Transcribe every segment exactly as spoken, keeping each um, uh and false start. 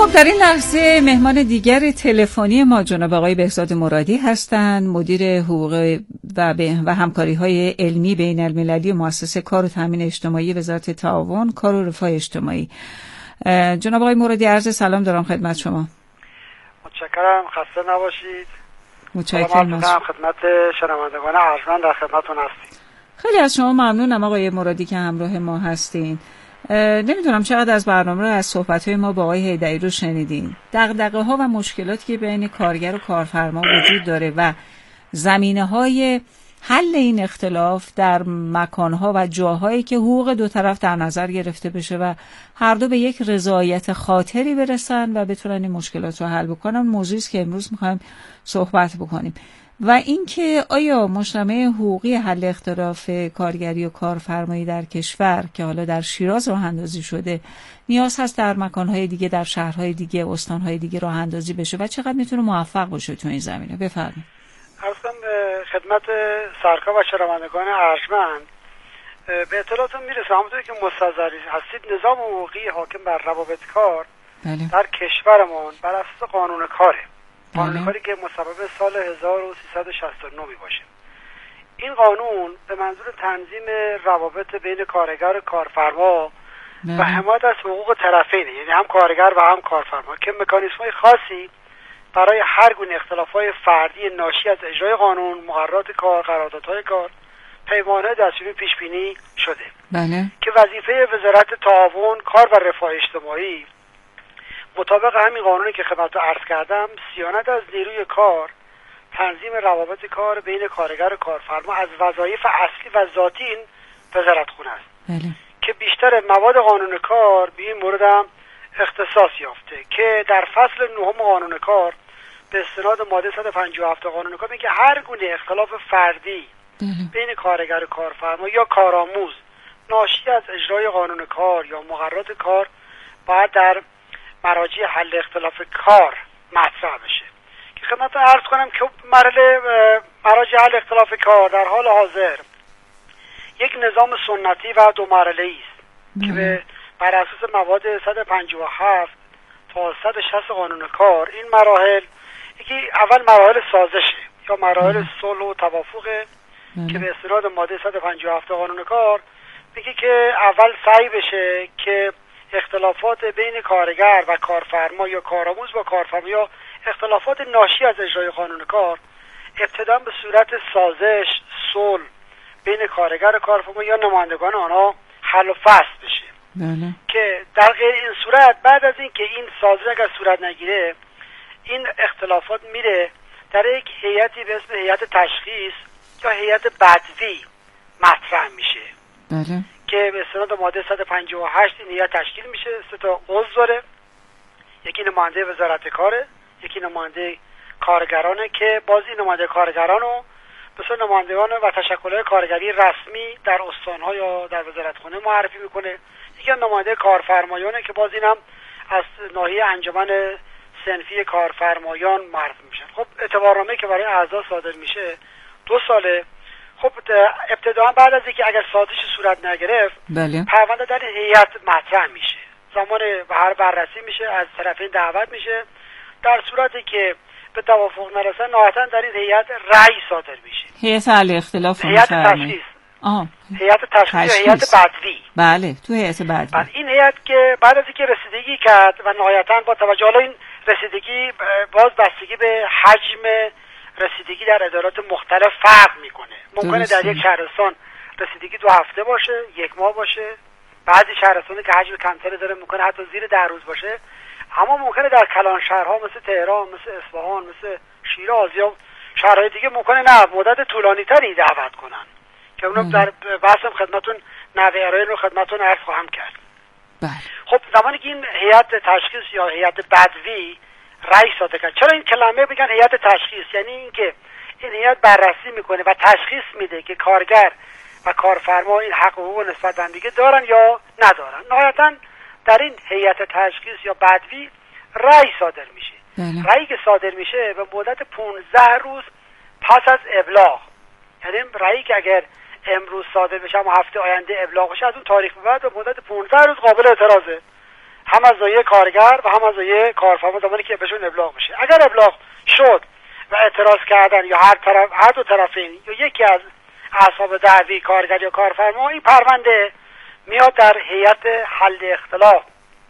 خب در این لحظه مهمان دیگر تلفنی ما جناب آقای بهزاد مرادی هستند، مدیر حقوق و, و همکاری‌های علمی بین المللی مؤسسه کار و تامین اجتماعی وزارت تعاون کار و رفاه اجتماعی. جناب آقای مرادی عرض سلام دارم خدمت شما. متشکرم، خسته نباشید. متشکرم. خدمت شنوندگان ارجمند در خدمتتون هستیم. خیلی از شما ممنونم آقای مرادی که همراه ما هستین. نمیدونم چقدر از برنامه رو از صحبت‌های ما با آقای حیدری رو شنیدین. دغدغه‌ها و مشکلاتی که بین کارگر و کارفرما وجود داره و زمینه‌های حل این اختلاف در مکان‌ها و جاهایی که حقوق دو طرف در نظر گرفته بشه و هر دو به یک رضایت خاطری برسن و بتونن این مشکلات رو حل بکنن، موضوعی است که امروز می‌خوایم صحبت بکنیم. و اینکه آیا مجتمع حقوقی حل اختلاف کارگری و کارفرمایی در کشور که حالا در شیراز راه اندازی شده نیاز هست در مکان‌های دیگه، در شهرهای دیگه، استان‌های دیگه راه اندازی بشه و چقدر میتونه موفق باشه تو این زمینه؟ بفرمایید. عرض کنم خدمت سرکار و شنوندگان ارجمند، به اطلاعاتون میرسه همونطوری که مستحضر هستید نظام حقوقی حاکم بر روابط کار بله. در کشورمون بر اساس قانون کاره. قانون کاری که مصوب سال هزار و سیصد و شصت و نه می باشه. این قانون به منظور تنظیم روابط بین کارگر و کارفرما و حمایت از حقوق طرفینه، یعنی هم کارگر و هم کارفرما، که مکانیزم‌های خاصی برای هر گونه اختلافات فردی ناشی از اجرای قانون، مقررات کار، قراردادهای کار، پیمانه دستوری پیش بینی شده. بله. که وظیفه وزارت تعاون کار و رفاه اجتماعی مطابق همین قانونی که خدمتتون عرض کردم، صیانت از نیروی کار، تنظیم روابط کار بین کارگر و کارفرما از وظایف اصلی و ذاتی این وزارتخونه است. بله. که بیشتر مواد قانون کار به این مورد هم اختصاص یافته که در فصل نهم قانون کار به استناد ماده صد و پنجاه و هفت قانون کار میگه هر گونه اختلاف فردی بله. بین کارگر و کارفرما یا کارآموز ناشی از اجرای قانون کار یا مقررات کار باید در مراجع حل اختلاف کار مطرح بشه. که خدمت عرض کنم که مرحله مراجع حل اختلاف کار در حال حاضر یک نظام سنتی و دو مرحله است که به بر اساس مواد صد و پنجاه و هفت تا صد و شصت قانون کار این مراحل، یکی اول مراحل سازشه یا مراحل صلح و توافق که به استناد ماده صد و پنجاه و هفت قانون کار میگه که اول سعی بشه که اختلافات بین کارگر و کارفرما یا کارآموز با کارفرما یا اختلافات ناشی از اجرای قانون کار ابتدا به صورت سازش، صلح بین کارگر و کارفرما یا نمایندگان آنها حل و فصل بشه. بله. که در غیر این صورت بعد از این که این سازش اگر صورت نگیره این اختلافات میره در یک هیئتی به اسم هیئت تشخیص یا هیئت بدوی مطرح میشه. بله. که به استناد ماده صد و پنجاه و هشت این هیئت تشکیل میشه. سه تا عضو داره، یکی نماینده وزارت کاره، یکی نماینده کارگرانه که بازی نماینده کارگرانو مثل نمایندگان و تشکل‌های کارگری رسمی در استان‌ها یا در وزارتخونه معرفی میکنه، یکی نماینده کارفرمایانه که باز اینم از ناحیه انجمن صنفی کارفرمایان معرفی میشن. خب اعتبارنامه‌ای که برای اعضا صادر میشه دو ساله. خب ابتداً بعد از اینکه اگر سازش صورت نگرفت بله. پرونده در هیئت مطرح میشه، زمان هر بررسی میشه، از طرفین دعوت میشه. در صورتی که به توافق نرسن نهایتاً در این هیئت رأی صادر میشه. هیئت حل اختلاف هیئت تشخیص آه. هیئت تشخیص یا هیئت بدوی. بله تو هیئت بدوی. این هیئت که بعد از اینکه رسیدگی کرد و نهایتاً با توجه حالا این رسیدگی باز بستگی به حجم رسیدگی در ادارات مختلف فرق میکنه. ممکنه در یک شهرستان رسیدگی دو هفته باشه، یک ماه باشه، بعضی شهرستانی که حجم کمتری داره ممکنه حتی زیر ده روز باشه، اما ممکنه در کلان شهرها مثل تهران، مثل اصفهان، مثل شیراز یا شهرهای دیگه ممکنه نه مدت طولانی تری دعوت کنن که اونو در بحثم خدمتون نحوه ارائه رو خدمتون عرض خواهم کرد. بله. خب زمانی که این هیئت تشخیص یا هیئت بدوی رأی صادر کرد، چرا این کلمه میگن هیئت تشخیص؟ یعنی اینکه این هیئت بررسی میکنه و تشخیص میده که کارگر و کارفرما این حق و حقوق نسبت به هم دیگه دارن یا ندارن. نهایتاً در این هیئت تشخیص یا بدوی رأی صادر میشه. بله. رأیی که صادر میشه به مدت پانزده روز پس از ابلاغ، یعنی رأیی که اگر امروز صادر بشه و هفته آینده ابلاغ بشه از اون تاریخ به بعد به مدت پانزده روز قابل اعتراضه. هم از ناحیه کارگر و هم از ناحیه کارفرما زمانی که بهشون ابلاغ بشه. اگر ابلاغ شد و اعتراض کردن یا هر طرف هر دو طرفین یا یکی از اصحاب دعوی کارگر یا کارفرما، این پرونده میاد در هیئت حل اختلاف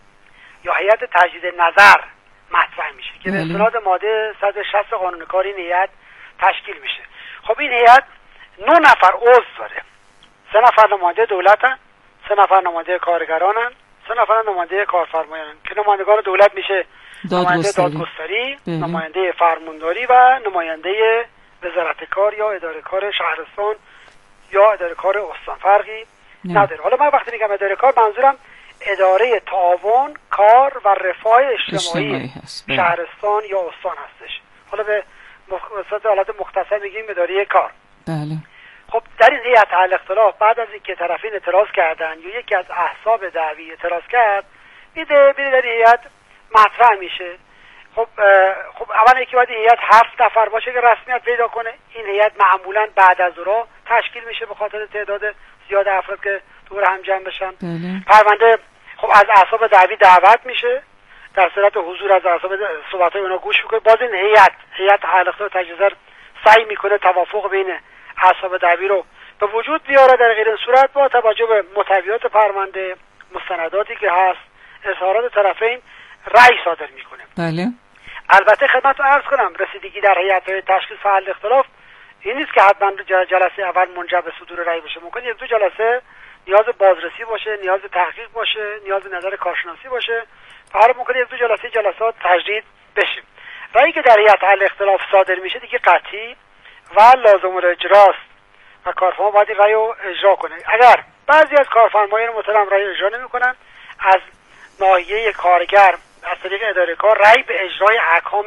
یا هیئت تجدید نظر مطرح میشه که به استناد ماده صد و شصت قانون کار این هیئت تشکیل میشه. خب این هیئت نه نفر عضو داره، سه نفر نماینده دولتن، سه نفر نماینده کارگرانن، سه نفر نماینده کارفرمایانن که نمایندگان دولت میشه نماینده دادگستری، نماینده فرمانداری و نماینده وزارت کار یا اداره کار شهرستان یا اداره کار استان. فرقی نداره. حالا من وقتی میگم اداره کار منظورم اداره تعاون کار و رفاه اجتماعی شهرستان یا استان هستش. حالا به مختصر حالت مختصر میگیم اداره کار. بله. خب در این هیئت حل اختلاف بعد از اینکه طرفین اعتراض کردن یا یکی از احزاب دعوی اعتراض کرد، میده میده در هیئت مطرح میشه. خب خب اولا یکی باید هیئت هفت نفر باشه که رسمیت پیدا کنه. این هیئت معمولا بعد از ظهر تشکیل میشه به خاطر تعداد زیاد افراد که دور هم جمع بشن. پرونده خب از احزاب دعوی دعوت میشه، در صورت حضور از احزاب صحبت‌های اونا گوش میکنه. باز این هیئت هیئت حل اختلاف تجدید سعی میکنه توافق بین احزاب دعوی رو به وجود بیاره. در غیر این صورت با توجه به محتویات پرونده، مستنداتی که هست، اظهارات طرفین، رأی صادر میکنه. بله. البته خدمتتون عرض کنم رسیدگی در هیئت تشخیص و حل اختلاف این نیست که حتما جلسه اول منجر به صدور رأی بشه. ممکن یک دو جلسه نیاز بازرسی باشه، نیاز تحقیق باشه، نیاز نظر کارشناسی باشه. هر ممکن یک دو جلسه جلسات تجدید بشه. رأیی که در هیئت حل اختلاف صادر میشه دیگه قطعی و لازم الاجراست و کارفرما باید این رأی رو اجرا کنه. اگر بعضی از کارفرمایان محترم رأی اجرا نمی‌کنن، از ناحیه کارگر از طریق اداره کار رأی به اجرای احکام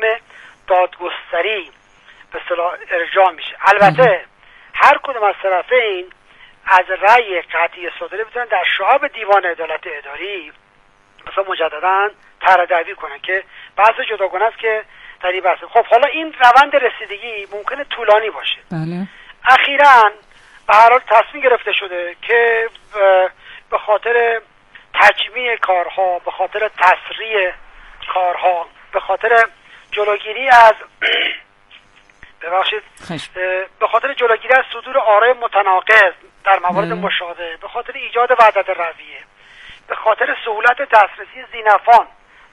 دادگستری به اصطلاح ارجاع میشه. البته هر کدوم از طرفین از رأی قطعی صادره میتونن در شعب دیوان عدالت اداری مثلا مجددا طرح دعوی کنن که بحث جداگانه است که در این بحث. خب حالا این روند رسیدگی ممکنه طولانی باشه. بله. اخیراً به هر حال تصمیم گرفته شده که به خاطر تجمیع کارها، به خاطر تسریع کارها، به خاطر جلوگیری از ببخشید به خاطر جلوگیری از صدور آرای متناقض در موارد مشابه، به خاطر ایجاد وحدت رویه، به خاطر سهولت دسترسی ذی‌نفعان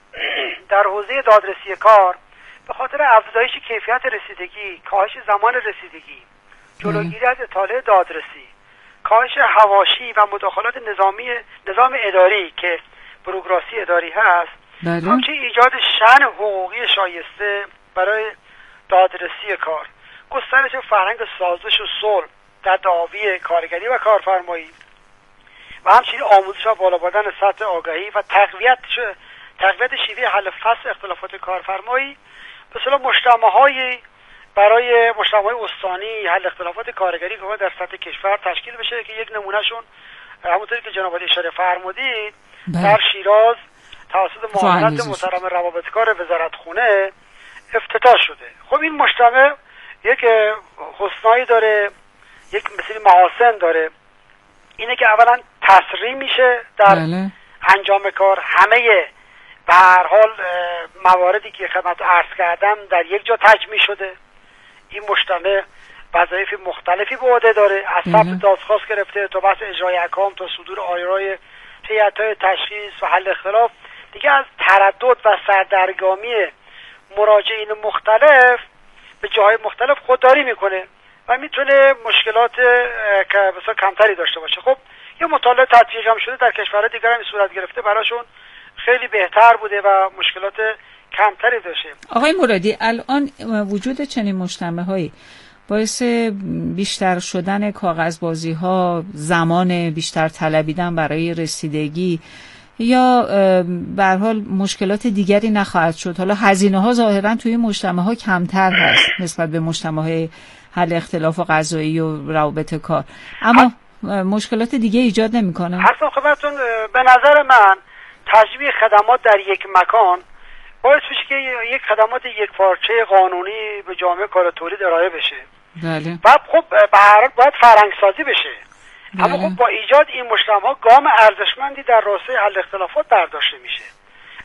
در حوزه دادرسی کار، به خاطر افزایش کیفیت رسیدگی، کاهش زمان رسیدگی، جلوگیری از اطاله دادرسی، کاهش حواشی و مداخلات نظامی نظام اداری که بروکراسی اداری هست، همچنین ایجاد شأن حقوقی شایسته برای دادرسی کار، گسترش فرهنگ سازش و صلح در دعاوی کارگری و کارفرمایی و همچنین آموزش و بالا بردن سطح آگاهی و تقویت تقویت شیوه حل فصل اختلافات کارفرمایی به اصطلاح مجتمع‌هایی برای مجتمع‌های استانی حل اختلافات کارگری که در سطح کشور تشکیل بشه که یک نمونهشون همونطوری که جناب عالی اشاره فرمودید در شیراز توسط معاونت محترم روابطکار وزارتخونه افتتاح شده. خب این مجتمع یک حسنایی داره، یک مثل محاسن داره. اینه که اولا تسریع میشه در بله. انجام کار. همه به هر حال مواردی که خدمت عرض کردم در یک جا تجمیع شده. این مجتمع وظایف مختلفی به عهده داره، از ثبت دادخواست گرفته تا بحث اجرای احکام تا صدور آرای هیئت‌های تشخیص و حل اختلاف، دیگه از تردد و سردرگمی مراجعین مختلف به جاهای مختلف خودداری میکنه و میتونه مشکلات که مثلا کمتری داشته باشه. خب یه مطالعه تطبیق هم شده در کشورهای دیگر هم صورت گرفته، براشون خیلی بهتر بوده و مشکلات کمتری داشته. آقای مرادی، الان وجود چنین مجتمع‌هایی باعث بیشتر شدن کاغذبازی ها، زمان بیشتر طلبیدن برای رسیدگی یا به هر حال مشکلات دیگری نخواهد شد؟ حالا هزینه ها ظاهرا توی مجتمع ها کمتر هست نسبت به مجتمع های حل اختلاف و قضایی و روابط کار، اما مشکلات دیگه ایجاد نمیکنه. حسن خدمتتون به نظر من تجمیع خدمات در یک مکان باعث میشه که یک خدمات یک پارچه قانونی به جامعه کار تولید ارائه بشه. بله. و خب به هر حال باید فرهنگ سازی بشه. بله. اما خب با ایجاد این مجتمع گام ارزشمندی در راسته حل اختلافات برداشته میشه.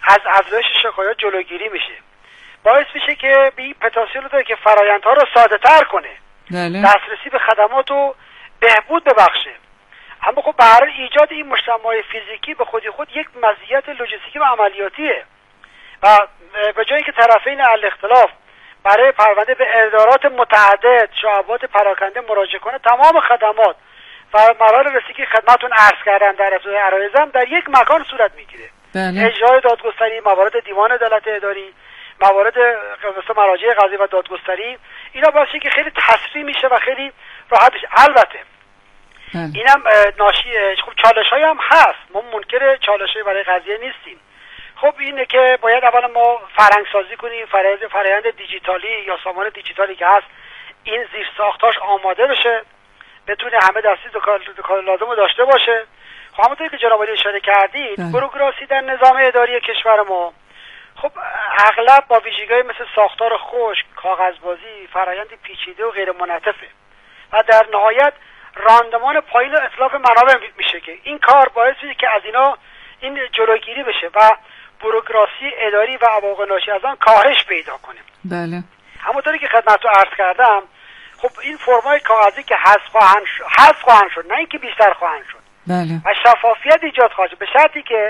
از افزایش شکایات جلوگیری میشه، باعث میشه که به این پتانسیل داره که فرآیندها رو ساده تر کنه، بله. دسترسی به خدمات رو بهبود ببخشه. اما خب برای ایجاد این مجتمع فیزیکی به خودی خود یک مزیت لوجستیکی و عملیاتیه و به جایی که طرفین الاختلاف برای پرونده به ادارات متعدد شعبات پراکنده مراجعه کنه، تمام خدمات و مراحل رسیدگی خدمتون عرض کردم در ابتدای عرایزم در یک مکان صورت میگیره. بله. اجرای دادگستری، موارد دیوان عدالت اداری، موارد مثل مراجع قضایی و دادگستری، اینا باعث که خیلی تسریع میشه و خیلی راحت میشه. البته بله. اینم ناشی خب چالش‌هایی هم هست، ما منکر چالش‌های برای قضیه نیستیم. خب اینه که باید اولا ما فرهنگ سازی کنیم، فرآیند فرآیند دیجیتالی یا سامان دیجیتالی که هست این زیر ساختاش آماده بشه، بتونه همه دستی کار لازم رو داشته باشه. خب همونطوری که جناب عالی اشاره کردید، بوروکراسی در نظام اداری کشور ما خب اغلب با ویژگی‌های مثل ساختار خشک، کاغذبازی، فرآیند پیچیده و غیر منعطفه و در نهایت راندمان پایین و اتلاف منابع میشه که این کار باعث میشه که از اینا این جلوگیری بشه و بوروکراسی اداری و عواقب ناشی از آن کاهش پیدا کنه. بله. همونطوری که خدمتتون عرض کردم، خب این فرمای کاغذی که حذف خواهند شد، حذف خواهند شد، نه اینکه بیشتر خواهند شد. بله. و شفافیت ایجاد خواهد شد به شرطی که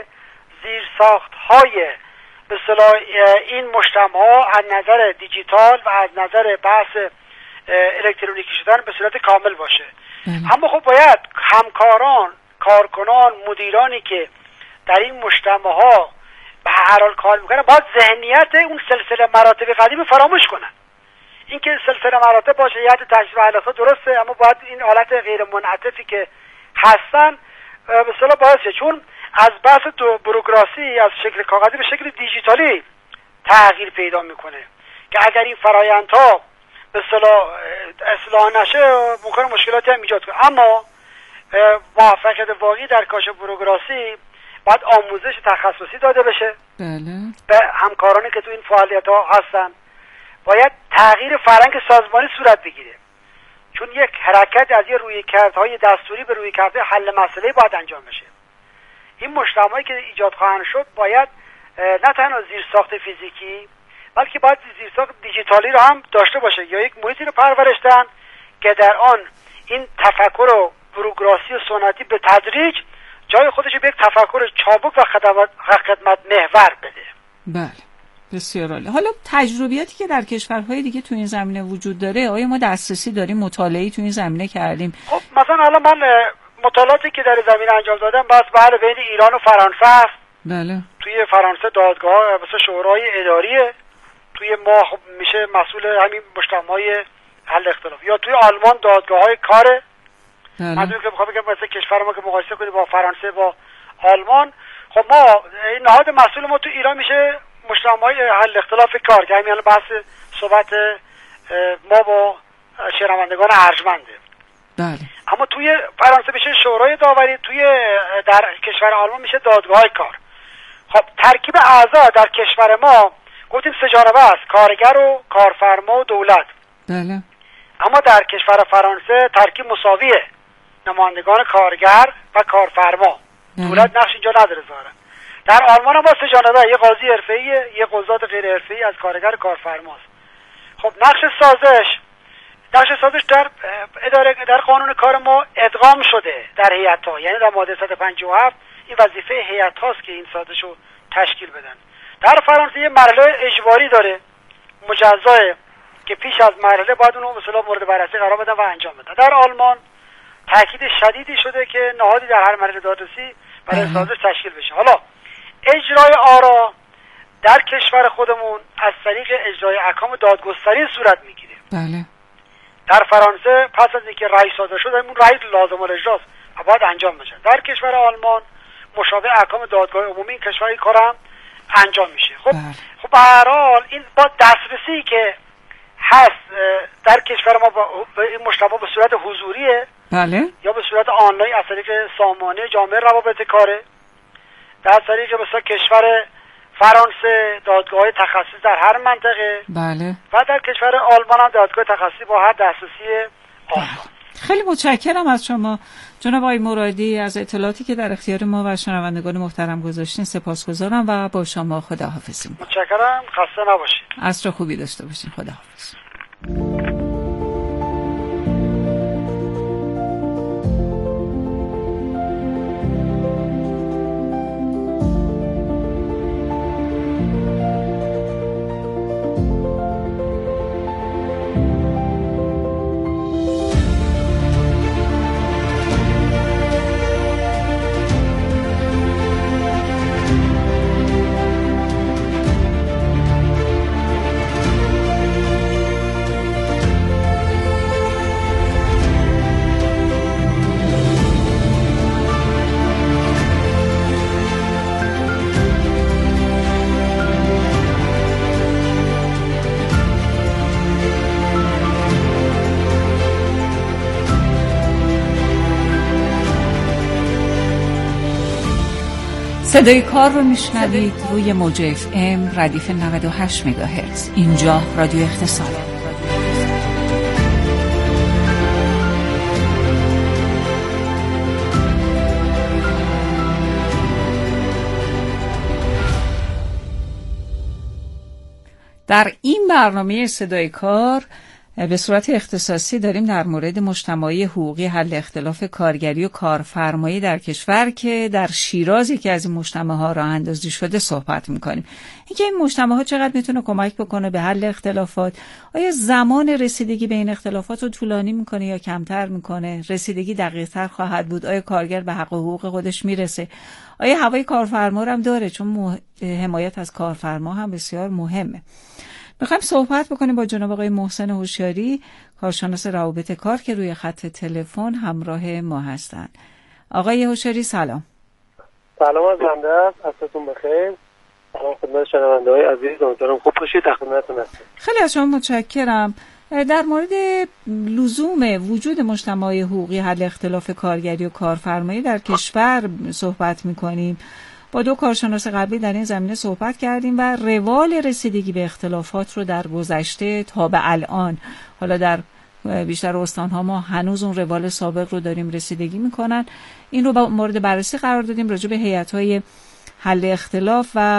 زیرساخت‌های به اصطلاح این مجتمع از نظر دیجیتال و از نظر بحث الکترونیکی شدن به صورت کامل باشه. بله. اما خب باید همکاران، کارکنان، مدیرانی که در این مجتمع ها به هر حال کار میکنن باید ذهنیت اون سلسله مراتب قدیم فراموش کنن. اینکه سلسله مراتب باشه یاد تشریف اهل‌ها درسته، اما باید این حالت غیر منعطفی که هستن به اصطلاح باعثه، چون از بحث تو بوروکراسی از شکل کاغذی به شکل دیجیتالی تغییر پیدا میکنه که اگر این فرآیندها به اصطلاح اصلاح نشه ممکنه مشکلاتی هم ایجاد کنه. اما موفقیت واقعی در کاهش بوروکراسی باید آموزش تخصصی داده بشه. بله. به همکارانی که تو این فعالیت ها هستن باید تغییر فرهنگ سازمانی صورت بگیره، چون یک حرکت از یه رویکردهای دستوری به رویکردهای حل مسئله باید انجام بشه. این مجتمعی که ایجاد خواهند شد باید نه تنها زیرساخت فیزیکی بلکه باید زیرساخت دیجیتالی رو هم داشته باشه یا یک محیطی رو پرورش دهن که در آن این تفکر و بوروکراسی و سنتی به تدریج جای خودش به یک تفکر چابک و خدمت خدمت محور بده. بله، بسیار عالی. حالا تجربیاتی که در کشورهای دیگه تو این زمینه وجود داره، آیا ما دسترسی داریم، مطالعه‌ای تو این زمینه کردیم؟ خب مثلا الان من مطالعاتی که در زمینه انجام دادم بس بر بین ایران و فرانسه است. بله. توی فرانسه دادگاه مثلا شورای اداریه، توی ما خب میشه مسئول همین مجتمعای حل اختلاف، یا توی آلمان دادگاه‌های کاره. من که میخوام بگم مثلا کشور ما که مقایسه کنیم با فرانسه با آلمان، خب ما این نهاد مسئول ما تو ایران میشه مجتمعای حل اختلاف کار که همین بحث صحبت ما با شنوندگان ارجمنده. بله. اما توی فرانسه میشه شورای داوری، توی در کشور آلمان میشه دادگاه کار. خب ترکیب اعضا در کشور ما گفتیم سه جانبه است، کارگر و کارفرما و دولت. بله. اما در کشور فرانسه ترکیب مساویه، نمایندگان کارگر و کارفرما. بله. دولت نقش اینجا نداره ظاهرا. در آلمان هم با سه جانبه، یه قاضی حرفه‌ایه، یه قضات غیر حرفه‌ای از کارگر و کارفرماست. خب نقش سازش نقش سازش در اداره در قانون کار ما ادغام شده در هیئت‌ها، یعنی در ماده صد و پنجاه و هفت این وظیفه هیئت هاست که این سازش رو تشکیل بدن. در فرانسه یه مرحله اجباری داره مجزاه که پیش از مرحله باید اونو مثلا مورد بررسی قرار بدن و انجام بدن. در آلمان تاکید شدیدی شده که نهادی در هر مرحله دادرسی برای سازش تشکیل بشه. حالا اجرای آرا در کشور خودمون از طریق اجرای احکام دادگستری صورت میگیره. بله. در فرانسه پس از اینکه رأی صادر شده اون رأی لازم الاجراست و باید انجام بشه. در کشور آلمان مشابه احکام دادگاه عمومی این کشوری کارم انجام میشه. خب بله. خب به هر حال این با دسترسی که هست در کشور ما با این مجتمع به صورت حضوریه، بله، یا به صورت آنلاین از طریق سامانه جامعه روابط کاره. در طریق مثلا کشور فرانسه دادگاه تخصصی در هر منطقه، بله، و در کشور آلمان هم دادگاه تخصصی با هر دسترسی آسان. خیلی متشکرم از شما جناب آقای مرادی از اطلاعاتی که در اختیار ما و شنوندگان محترم گذاشتین. سپاسگزارم و با شما خداحافظی می‌کنم. متشکرم، خسته نباشید. عصر خوبی داشته باشین. خداحافظ. صدای کار رو میشنوید روی موج اف ام ردیف نود و هشت مگاهرتز. اینجا رادیو اقتصاد. در این برنامه صدای کار به صورت اختصاصی داریم در مورد مجتمعای حقوقی حل اختلاف کارگری و کارفرمایی در کشور که در شیرازی که از این مجتمع‌ها راه اندازی شده صحبت می‌کنیم. اینکه این مجتمع‌ها چقدر میتونه کمک بکنه به حل اختلافات، آیا زمان رسیدگی به این اختلافات رو طولانی می‌کنه یا کمتر می‌کنه، رسیدگی دقیق‌تر خواهد بود، آیا کارگر به حق و حقوق خودش میرسه، آیا هوای کارفرما هم داره، چون مح... حمایت از کارفرما هم بسیار مهمه. میخوایم صحبت بکنیم با جناب آقای محسن هوشیاری، کارشناس روابط کار که روی خط تلفن همراه ما هستند. آقای هوشیاری سلام. سلام از بنده است، عصرتون بخیر. سلام خدمت شنونده‌های عزیز، امیدوارم خوب باشید. در خدمتتون هستم. خیلی از شما متشکرم. در مورد لزوم وجود مجتمعای حقوقی حل اختلاف کارگری و کارفرمایی در کشور صحبت میکنیم. با دو کارشناس قبلی در این زمینه صحبت کردیم و روال رسیدگی به اختلافات رو در گذشته تا به الان، حالا در بیشتر استان‌ها ما هنوز اون روال سابق رو داریم رسیدگی میکنن، این رو با مورد بررسی قرار دادیم. راجع به هیئت‌های حل اختلاف و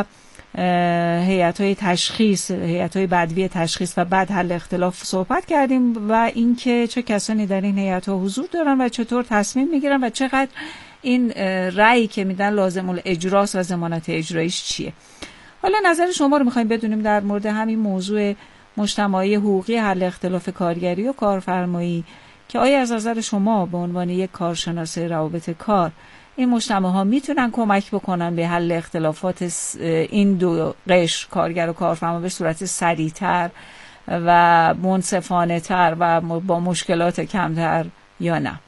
هیئت‌های تشخیص، هیئت‌های بدوی تشخیص و بعد حل اختلاف صحبت کردیم و اینکه چه کسانی در این هیئت‌ها حضور دارن و چطور تصمیم میگیرن و چقدر این رأیی که میدن لازم الاجراست و ضمانت اجرایش چیه. حالا نظر شما رو میخوایم بدونیم در مورد همین موضوع مجتمعای حقوقی حل اختلاف کارگری و کارفرمایی، که آیا از نظر شما به عنوان یک کارشناس روابط کار این مجتمع ها میتونن کمک بکنن به حل اختلافات این دو قشر کارگر و کارفرما به صورت سریعتر و منصفانه تر و با مشکلات کمتر یا نه؟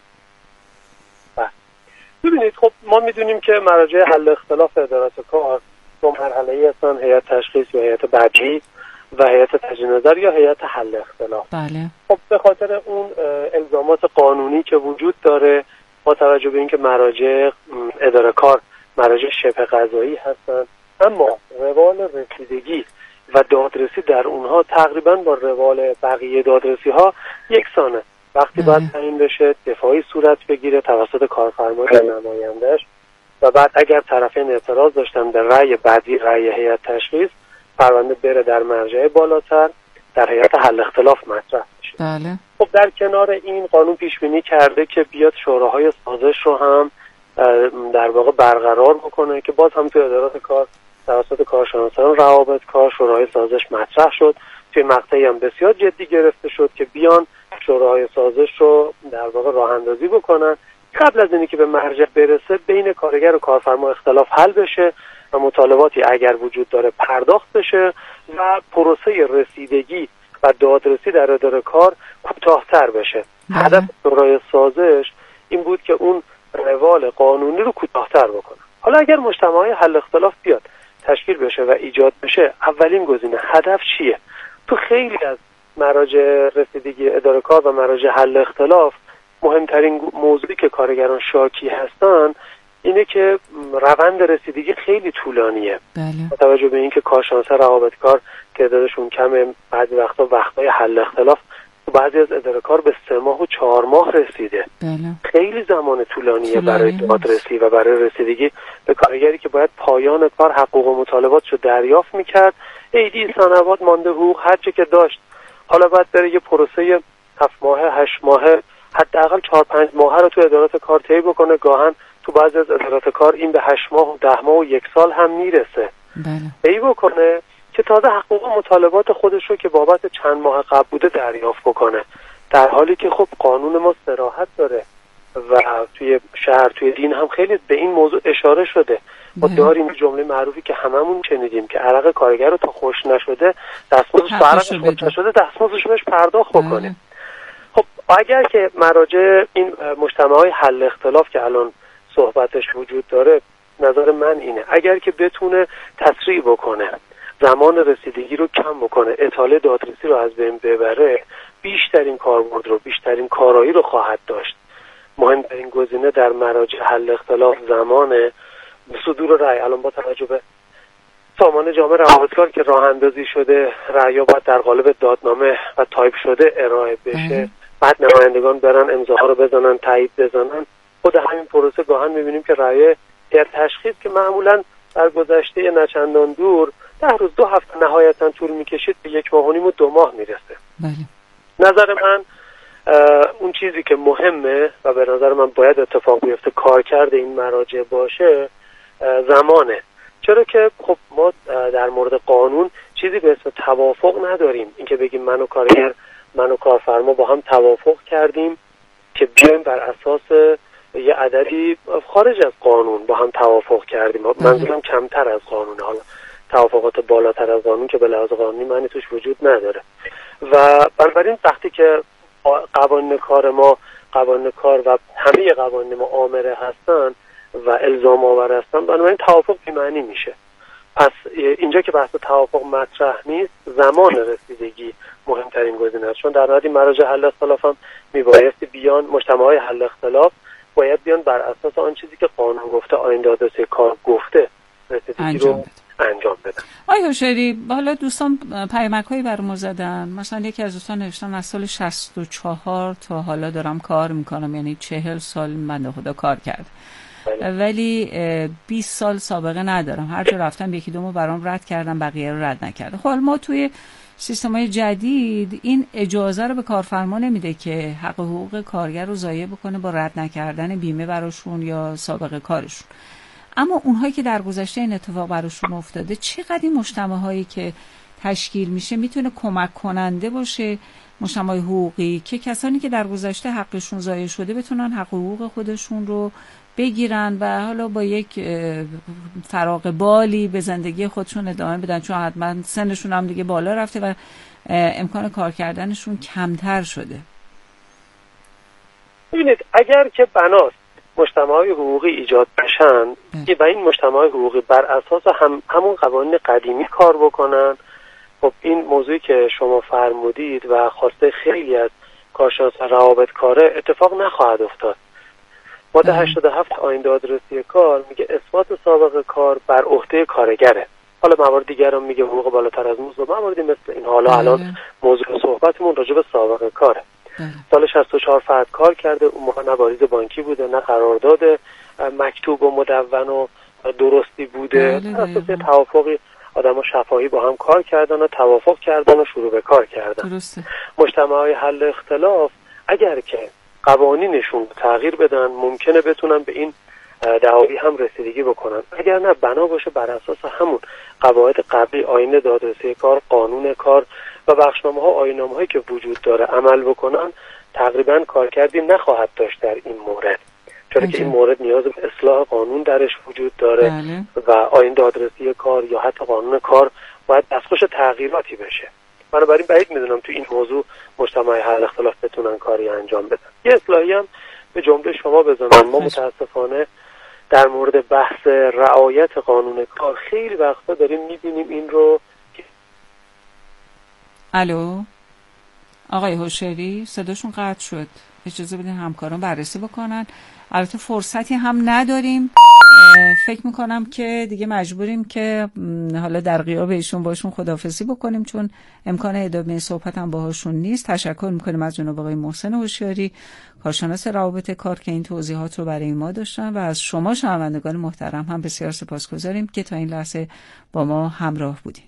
ببینید، خب ما میدونیم که مراجع حل اختلاف ادارات کار دو مرحله‌ای هستن: هیئت تشخیص یا هیئت بدوی و هیئت تجدید نظر یا هیئت حل اختلاف. بله. خب به خاطر اون الزامات قانونی که وجود داره، با توجه به اینکه مراجع اداره کار مراجع شبه قضایی هستن، اما روال رسیدگی و دادرسی در اونها تقریبا با روال بقیه دادرسی ها یکسانه. وقتی باید تعیین بشه، دفاعی صورت بگیره توسط کارفرما یا نمایندش و بعد اگر طرفین اعتراض داشتن به رأی بعدی، رأی هیئت تشخیص، پرونده بره در مرجع بالاتر، در هیئت حل اختلاف مطرح بشه. بله. خب در کنار این قانون پیش بینی کرده که بیاد شوراهای سازش رو هم در واقع برقرار بکنه که باز هم توی ادارات کار توسط کارشناسان روابط کار شوراهای سازش مطرح شد. توی مقطعی هم بسیار جدی گرفته شد که بیان شوراهای سازش رو در واقع راه اندازی بکنن قبل از اینی که به مرجع برسه، بین کارگر و کارفرما اختلاف حل بشه و مطالباتی اگر وجود داره پرداخت بشه و پروسه رسیدگی و دادرسی در اداره کار کوتاه‌تر بشه. هدف شورای سازش این بود که اون روال قانونی رو کوتاه‌تر بکنه. حالا اگر مجتمعای حل اختلاف بیاد تشکیل بشه و ایجاد بشه، اولین گزینه هدف چیه؟ تو خیلی از مراجع رسیدگی اداره کار و مراجع حل اختلاف مهمترین موضوعی که کارگران شاکی هستن اینه که روند رسیدگی خیلی طولانیه. بله. با توجه به اینکه کارشناسان روابط کار تعدادشون کمه، بعضی وقتا وقتای حل اختلاف بعضی از اداره کار به سه ماه و چهار ماه رسیده. بله. خیلی زمان طولانیه طولانی برای دادرسی و برای رسیدگی به کارگری که باید پایان کار حقوق و مطالباتشو دریافت میکرد. ایدی سنوات مانده، حقوق هر چه که داشت، حالا باید بره یه پروسه هفت ماهه هشت ماهه حداقل چهار پنج ماهه رو تو ادارات کار طی بکنه. گاهن تو بعضی از ادارات کار این به هشت ماه و ده ماه و یک سال هم میرسه. بله. طی بکنه که تازه حقوق و مطالبات خودش رو که بابت چند ماه قبل بوده دریافت بکنه، در حالی که خب قانون ما صراحت داره و توی شهر توی دین هم خیلی به این موضوع اشاره شده. ما داریم جمله معروفی که هممون شنیدیم که عرق کارگر رو تا خوش نشده دستمزدش عرقش خوش نشده دستمزدش بهش پرداخت بکنه. خب اگر که مراجع این مجتمع‌های حل اختلاف که الان صحبتش وجود داره، نظر من اینه اگر که بتونه تسریع بکنه، زمان رسیدگی رو کم بکنه، اطاله دادرسی رو از بین ببره، بیشترین کاربرد رو، بیشترین کارایی رو خواهد داشت. مهمترین گزینه در مراجع حل اختلاف زمانه. صدور رأی الان با توجه به سامان جامع روابطکار که راه اندازی شده، رأی‌ها باید در قالب دادنامه و تایپ شده ارائه بشه، بعد نمایندگان برن امضاها رو بزنن، تایید بزنن. خود همین پروسه گاهن می‌بینیم که رأی در تشخیص که معمولاً در گذشته نچندان دور ده روز دو هفته نهایتاً طول می‌کشید، به یک ماه و نیم و دو ماه میرسه. بله. نظر من اون چیزی که مهمه و به نظر من باید اتفاق بیفته کارکرد این مراجع باشه زمانه. چرا که خب ما در مورد قانون چیزی به اسم توافق نداریم، اینکه بگیم من و کارگر من و کارفرما با هم توافق کردیم که بیایم بر اساس یه عددی خارج از قانون با هم توافق کردیم. منظورم کمتر از قانونه، حالا توافقات بالاتر از قانون که به لحاظ قانونی معنی توش وجود نداره. و بنابراین وقتی که قوانین کار ما قوانین کار و همه قوانین ما آمره هستن و الزام آور هستن، بنابراین توافق بی‌معنی میشه. پس اینجا که بحث توافق مطرح نیست، زمان رسیدگی مهمترین گزینه است. چون در نهایت مراجع حل اختلاف هم میبایستی بیان، مجتمع‌های حل اختلاف باید بیان بر اساس آن چیزی که قانون گفته، آیین دادرسی کار گفته رسیدگی رو انجام بدن. آقای هوشیری، حالا دوستان پیامک‌هایی برام زدن، مثلا یکی از دوستان نوشتن از سال شصت و چهار تا حالا دارم کار میکنم، یعنی چهل سال من خدا کار کرد، ولی بیست سال سابقه ندارم. هر جا رفتم یکی دومو برام رد کردم، بقیه رو رد نکردم. خب ما توی سیستم‌های جدید این اجازه رو به کارفرما نمیده که حق حقوق کارگر رو ضایع بکنه با رد نکردن بیمه براشون یا سابقه کارشون. اما اونهایی که در گذشته این اتفاق براشون افتاده، چقدر این مجتمع‌هایی که تشکیل میشه میتونه کمک کننده باشه، مجتمع حقوقی، که کسانی که در گذشته حقشون ضایع شده بتونن حق حقوق خودشون رو بگیرن و حالا با یک فراغ بالی به زندگی خودشون ادامه بدن، چون حتما سنشون هم دیگه بالا رفته و امکان کار کردنشون کمتر شده. ببینید، اگر که بناست مجتمع‌های حقوقی ایجاد بشن و این مجتمع‌های حقوقی بر اساس هم همون قوانین قدیمی کار بکنن، خب این موضوعی که شما فرمودید و خواسته خیلی از کارشناسان روابط کاره اتفاق نخواهد افتاد. ماده هشتاد و هفت آیین دادرسی کار میگه اثبات سابقه کار بر عهده کارگره. حالا موارد دیگر هم میگه حقوق بالاتر از مزد و مواردی مثل این. حالا الان موضوع صحبتمون راجع به سابقه کاره. سال شصت و چهار فرد کار کرده، اون موقع نه واریز بانکی بوده، نه قرارداد مکتوب و مدون و درستی بوده. اساس توافقی آدم‌ها شفاهی با هم کار کردن و توافق کردن و شروع به کار کردن. مجتمع‌های حل اختلاف اگر که قوانینشون تغییر بدن، ممکنه بتونن به این دعاوی هم رسیدگی بکنن. اگر نه، بنا باشه بر اساس همون قواعد قبلی، آیین دادرسی کار، قانون کار و بخشنامه ها و آیین‌نامه هایی که وجود داره عمل بکنن، تقریبا کارکردی نخواهد داشت در این مورد. چون که این مورد نیاز به اصلاح قانون درش وجود داره بله. و آیین دادرسی کار یا حتی قانون کار باید دستخوش تغییراتی بشه. بنابراین بعید میدونم تو این موضوع مجتمع حل اختلاف بتونن کاری انجام بدن. یه اصلاحی هم به جمله شما بزنم، ما متاسفانه در مورد بحث رعایت قانون کار خیلی وقتا داریم میبینیم این رو. الو آقای هوشیری، صداشون قطع شد، اجازه بدین همکاران بررسی بکنن. البته فرصتی هم نداریم فکر میکنم که دیگه مجبوریم که حالا در غیاب ایشون باشون خداحافظی بکنیم، چون امکان ادامه صحبت هم باهاشون نیست. تشکر میکنیم از جناب آقای محسن هوشیاری، کارشناس روابط کار، که این توضیحات رو برای ما داشتن، و از شما شنوندگان محترم هم بسیار سپاسگزاریم که تا این لحظه با ما همراه بودیم.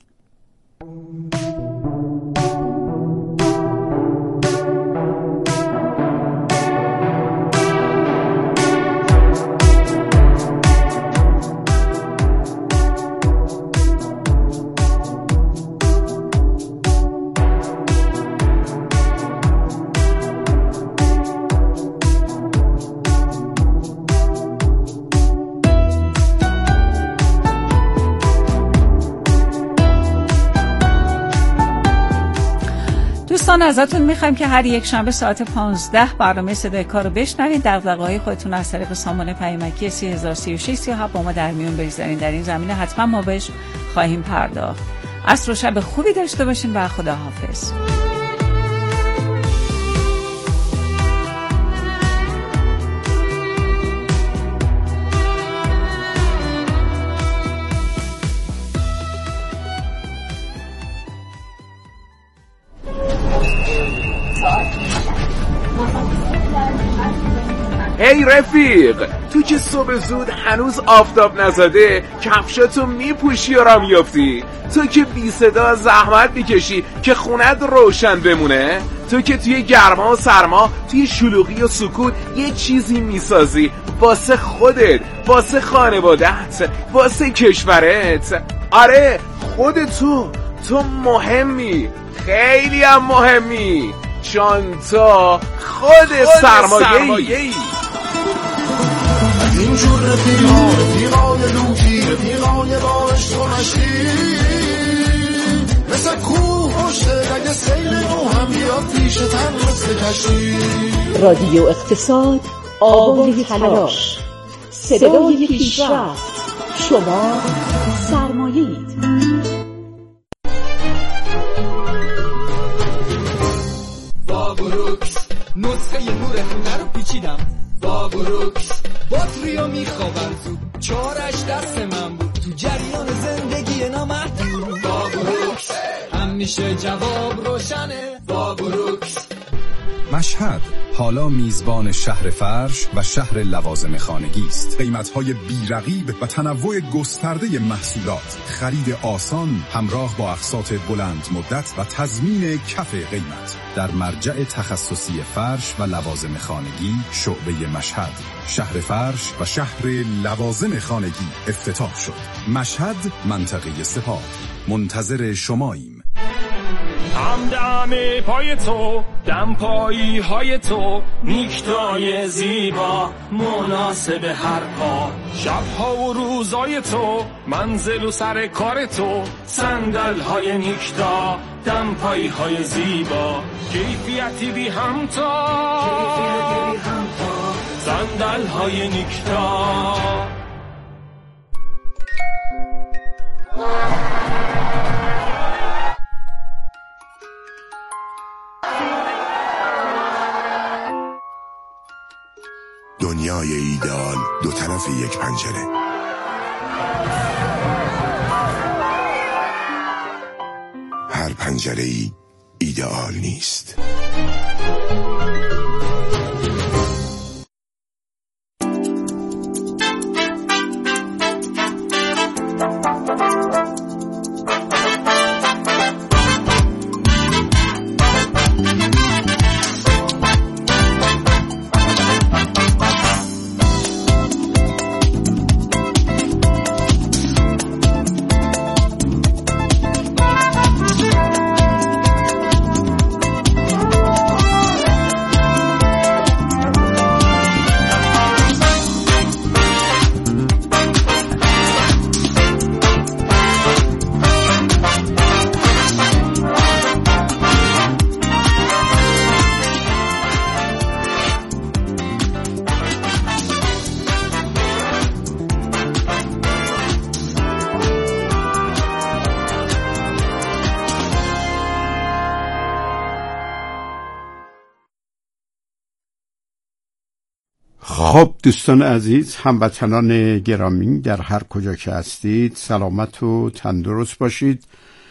دوستان ازتون میخوایم که هر یک شنبه ساعت پانزده برنامه صدای کار رو بشنوید. دغدغه‌های خودتون از طریق سامانه پیامکی سی هزار و سی و شش سی و هفت با ما در میون بگذارین. در این زمینه حتما ما بهش خواهیم پرداخت. عصر و شب خوبی داشته باشین و خداحافظ. ای رفیق، تو که صبح زود هنوز آفتاب نزده کفشاتو میپوشی و را میافتی؟ تو که بی صدا زحمت میکشی که خونت روشن بمونه؟ تو که توی گرما و سرما، توی شلوغی و سکوت یه چیزی میسازی واسه خودت، واسه خانواده‌ت، واسه کشورت. آره خود تو تو مهمی، خیلی هم مهمی، چون تو خود سرمایه‌ای. اینجور رفیقا رفیقای لوتی رفیقای باش تو نشتی، مثل کوه پشته اگه سیل نو هم بیاد پیش تن مثل کشتی. رادیو اقتصاد، آوای تلاش، صدای پیشرفت، شما سرمایه‌اید. بابروکس نسخه نور خونه رو پیچیدم. بابروکس باتریو میخوابم تو چارش دست من بود، تو جریان زندگی نامحدود. بابروکس همیشه جواب روشنه. بابروکس. مشهد حالا میزبان شهر فرش و شهر لوازم خانگی است. قیمت‌های بی‌رقیب و تنوع گسترده محصولات، خرید آسان همراه با اقساط بلند مدت و تضمین کف قیمت. در مرجع تخصصی فرش و لوازم خانگی شعبه مشهد، شهر فرش و شهر لوازم خانگی افتتاح شد. مشهد، منطقه سپاه. منتظر شماییم. همدم پای تو، دمپایی های تو، نیکتای زیبا مناسب هر کار. شبها و روزای تو، منزل و سر کار تو، صندل های نیکتا، دمپایی های زیبا، کیفیتی بی همتا، صندل های نیکتا. دنیای ایدئال دو طرف یک پنجره. هر پنجره ای ایدئال نیست. خب دوستان عزیز، هموطنان گرامی در هر کجا که هستید، سلامت و تندرست باشید.